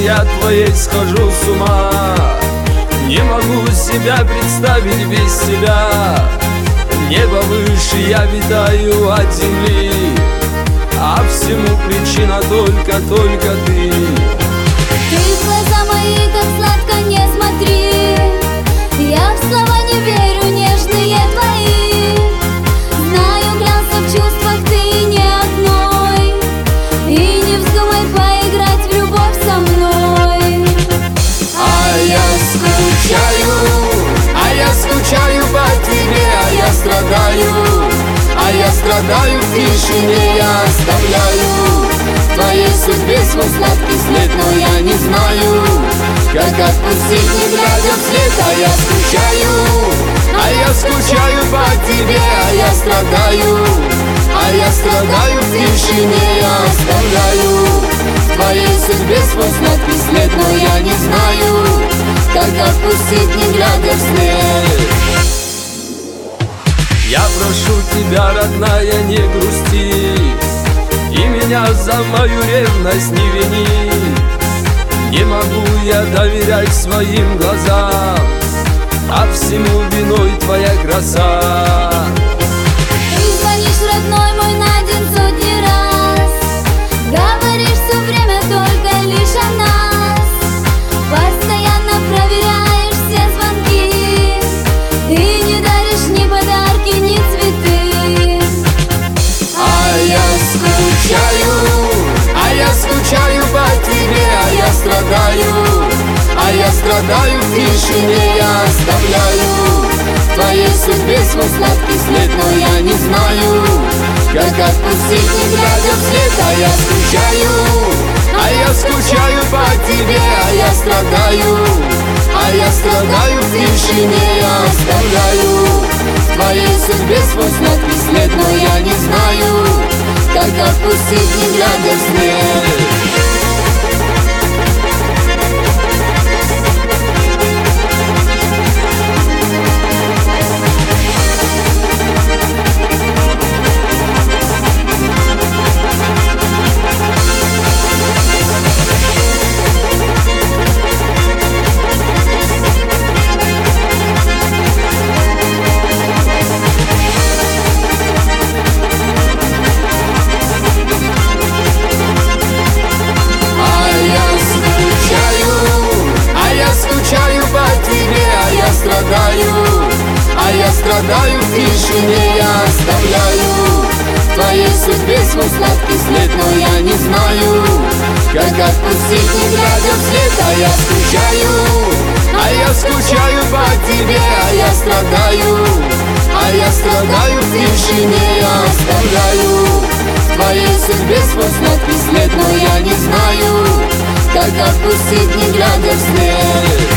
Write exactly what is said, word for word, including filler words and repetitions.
я твоей схожу с ума. Не могу себя представить без тебя. Небо выше, я витаю от земли, а всему причина только, только ты. Ты в глаза мои так сладко не смотри. Я в слова не верю, нежные твои. Знаю, клялся в чувствах ты не одной. И не вздумай поиграть в любовь со мной. А я скучаю, а я скучаю по тебе, а я страдаю, а я страдаю в тишине, я оставляю в твоей судьбе свой сладкий след, но я не знаю, как отпустить, не глядя вслед. А я скучаю, а я скучаю по тебе, а я страдаю, а я страдаю в тишине, я оставляю в твоей судьбе свой сладкий след, но я не знаю, как отпустить, не глядя вслед. Я прошу тебя, родная, не грусти, и меня за мою ревность не вини. Не могу я доверять своим глазам, а всему виной твоя краса. Ты звонишь, родной мой, на день сотни раз. Говоришь все время только лишь о нас. Постоянно проверяешь все звонки. Ты не даришь ни подарки, ни цветы. А я скучаю, а я скучаю по тебе, а я страдаю, а я страдаю в тишине, я оставляю в твоей судьбе свой сладкий след, но я не знаю, как отпустить, не глядя вслед. А я скучаю, а я скучаю по тебе, а я страдаю, а я страдаю в тишине, я оставляю в твоей судьбе свой сладкий след, но я не знаю, как отпустить, не глядя вслед. А я страдаю в тишине, я оставляю в твоей судьбе свой сладкий след, но я не знаю, как отпустить, не глядя вслед. А я скучаю, а я скучаю по тебе, а я страдаю, а я страдаю в тишине, я оставляю в твоей судьбе свой сладкий след, но я не знаю, как отпустить, не глядя вслед.